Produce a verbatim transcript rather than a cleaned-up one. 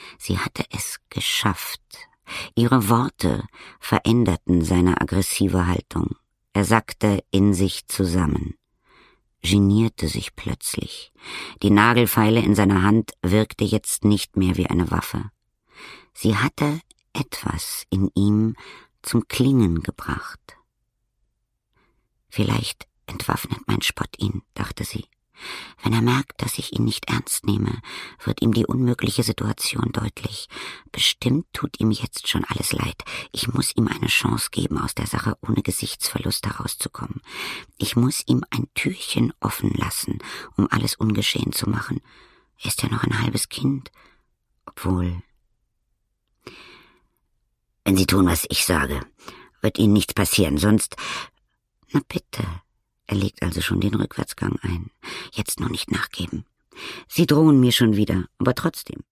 Sie hatte es geschafft. Ihre Worte veränderten seine aggressive Haltung. Er sackte in sich zusammen, genierte sich plötzlich. Die Nagelfeile in seiner Hand wirkte jetzt nicht mehr wie eine Waffe. Sie hatte etwas in ihm zum Klingen gebracht. Vielleicht entwaffnet mein Spott ihn, dachte sie. Wenn er merkt, dass ich ihn nicht ernst nehme, wird ihm die unmögliche Situation deutlich. Bestimmt tut ihm jetzt schon alles leid. Ich muss ihm eine Chance geben, aus der Sache ohne Gesichtsverlust herauszukommen. Ich muss ihm ein Türchen offen lassen, um alles ungeschehen zu machen. Er ist ja noch ein halbes Kind. Obwohl... Wenn Sie tun, was ich sage, wird Ihnen nichts passieren, sonst... Na bitte... Er legt also schon den Rückwärtsgang ein. Jetzt nur nicht nachgeben. Sie drohen mir schon wieder, aber trotzdem.